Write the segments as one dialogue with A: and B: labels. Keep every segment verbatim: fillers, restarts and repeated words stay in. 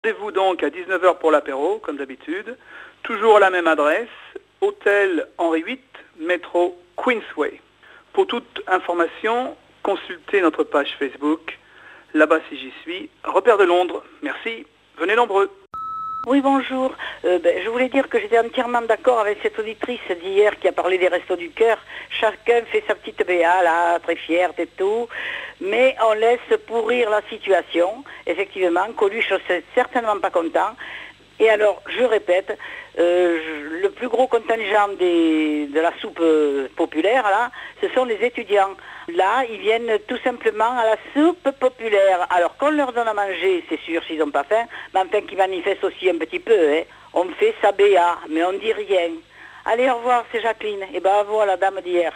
A: Rendez-vous donc à dix-neuf heures pour l'apéro, comme d'habitude. Toujours à la même adresse, hôtel Henri huit, métro Queensway. Pour toute information, consultez notre page Facebook. Là-bas si j'y suis, Repère de Londres. Merci, venez nombreux.
B: Oui, bonjour. Euh, ben, je voulais dire que j'étais entièrement d'accord avec cette auditrice d'hier qui a parlé des Restos du Cœur. Chacun fait sa petite B A, là, très fière et tout. Mais on laisse pourrir la situation. Effectivement, Coluche n'est certainement pas content. Et alors, je répète, euh, je, le plus gros contingent des, de la soupe euh, populaire, là, ce sont les étudiants. Là, ils viennent tout simplement à la soupe populaire. Alors, qu'on leur donne à manger, c'est sûr, s'ils n'ont pas faim, mais enfin qu'ils manifestent aussi un petit peu. Hein. On fait sa B A, mais on ne dit rien. Allez, au revoir, c'est Jacqueline. Et bravo à la dame d'hier.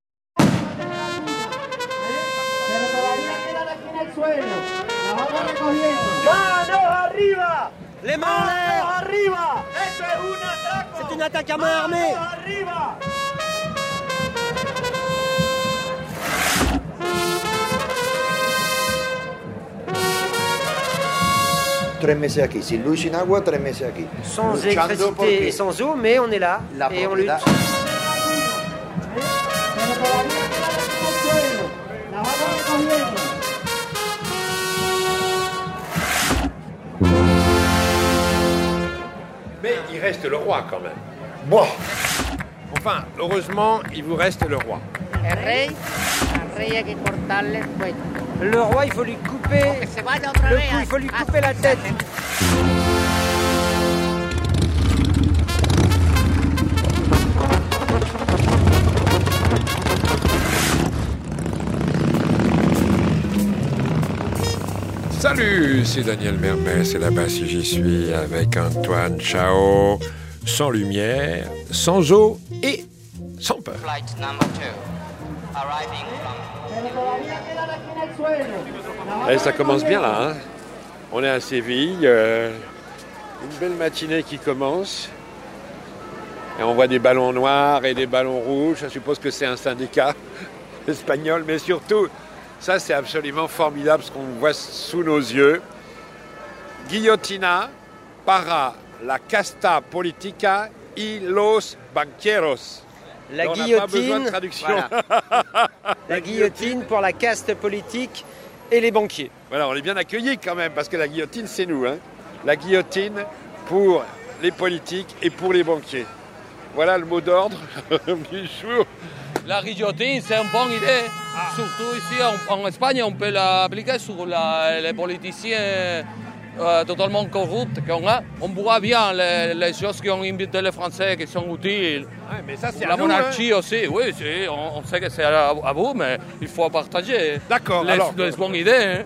C: ¡Manos arriba!
D: Les mains en l'air!
C: Arriba! ¡Eso es un atraco!
D: C'est une attaque à main armée!
C: Arriba!
E: Tres meses aquí, sin luz, sin agua, tres meses aquí.
D: Sans
E: Luchando
D: électricité
E: porque
D: et sans eau, mais on est là
E: la
D: et on lutte.
E: propiedad-
C: ¡La vamos recogiendo!
F: Mais il reste le roi quand même.
E: Buah.
F: Enfin, heureusement, il vous reste le roi.
G: El rey, al rey hay que cortarle el cuello.
D: Le roi, il faut lui couper
G: Que se vaya otra
D: le
G: vez
D: cou,
G: a-
D: il faut lui
G: a-
D: couper la tête.
F: Salut, c'est Daniel Mermès et là-bas si j'y suis avec Antoine Chao, sans lumière, sans eau et sans peur.
H: Flight number two, arriving from
C: Pero todavía queda la esquina del suelo. La vamos
F: Allez, ça commence bien
C: recogiendo.
F: là, hein. On est à Séville, euh, une belle matinée qui commence. Et on voit des ballons noirs et des ballons rouges, je suppose que c'est un syndicat espagnol, mais surtout, ça c'est absolument formidable ce qu'on voit sous nos yeux. Guillotina para la casta politica y los banqueros.
D: La
F: On n'a pas besoin de
D: guillotine,
F: traduction.
D: voilà. La guillotine pour la caste politique et les banquiers.
F: Voilà, on est bien accueillis quand même, parce que la guillotine, c'est nous. Hein. La guillotine pour les politiques et pour les banquiers. Voilà le mot d'ordre du jour.
I: La guillotine, c'est une bonne idée. Surtout ici en, en Espagne, on peut l'appliquer sur la, les politiciens euh, totalement corrupts qu'on a. On voit bien les, les choses qui ont invité les Français qui sont utiles.
F: Ouais, mais ça, c'est
I: La
F: à nous,
I: monarchie
F: hein.
I: aussi, oui, c'est- on, on sait que c'est à, à vous, mais il faut partager
F: D'accord,
I: les,
F: alors-
I: les bonnes idées. Hein.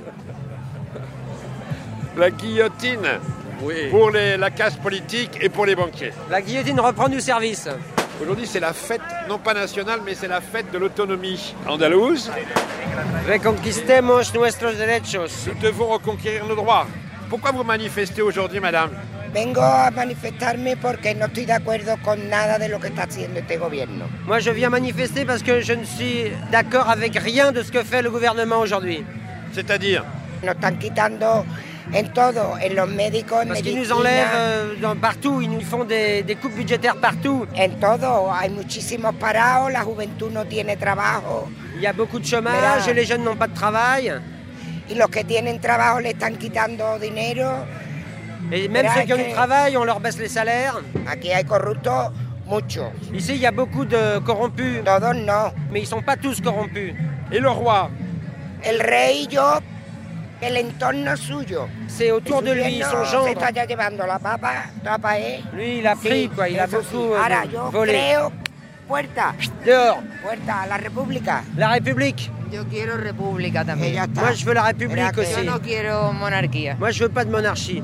F: La guillotine
I: Oui.
F: pour les- la caste politique et pour les banquiers.
D: La guillotine reprend du service.
F: Aujourd'hui, c'est la fête, non pas nationale, mais c'est la fête de l'autonomie andalouse.
D: Reconquistemos nuestros derechos.
F: Nous devons reconquérir nos droits. Pourquoi vous manifestez aujourd'hui, madame?
J: Vengo a manifestarme porque no estoy de acuerdo con nada de lo que está haciendo este gobierno.
D: Moi, je viens manifester parce que je ne suis d'accord avec rien de ce que fait le gouvernement aujourd'hui.
F: C'est-à-dire?
J: Nos están quitando en todo, en los médicos, en
D: Parce qu'ils nous
J: medicina,
D: enlèvent euh, dans- partout, ils nous font des, des coupes budgétaires partout.
J: en todo. Hay muchísimos parados, la juventud no tiene trabajo
D: Il y a beaucoup de chômage,
J: Mira.
D: les jeunes n'ont pas de travail.
J: y los que tienen trabajo le están quitando dinero.
D: Et même
J: Mira,
D: ceux qui ont
J: que-
D: du travail, on leur baisse les salaires.
J: Aquí hay corruptos, muchos.
D: Ici, il y a beaucoup de corrompus,
J: Todos no.
D: mais ils sont pas tous corrompus.
F: Et le roi?
J: El rey, yo, el entorno suyo.
D: C'est autour de lui,
J: Gobierno
D: son
J: se
D: gendre.
J: está ya llevando la papa, papa, ¿eh?
D: Lui, il a pris,
J: Sí,
D: quoi, il a
J: eso sí.
D: beaucoup euh,
J: Ahora, yo
D: volé.
J: creo, puerta,
D: Dehors,
J: puerta a la República.
D: la République.
G: Yo quiero república
J: Que
G: también.
J: ya está.
D: Moi, je veux la République
J: Mira que-
D: aussi.
G: Yo no quiero monarquía.
D: Moi, je veux pas de monarchie.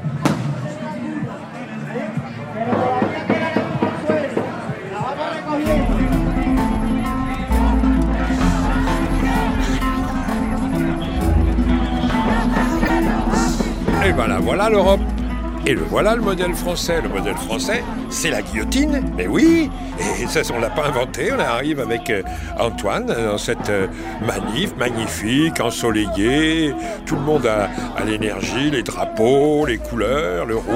C: Pero todavía queda la esquina del suelo. La vamos recogiendo.
F: Et voilà, voilà l'Europe. Et le voilà le modèle français. Le modèle français, c'est la guillotine. Mais oui, et ça, on ne l'a pas inventé. On arrive avec euh, Antoine dans cette euh, manif magnifique, ensoleillée. Tout le monde a, a l'énergie, les drapeaux, les couleurs, le rouge.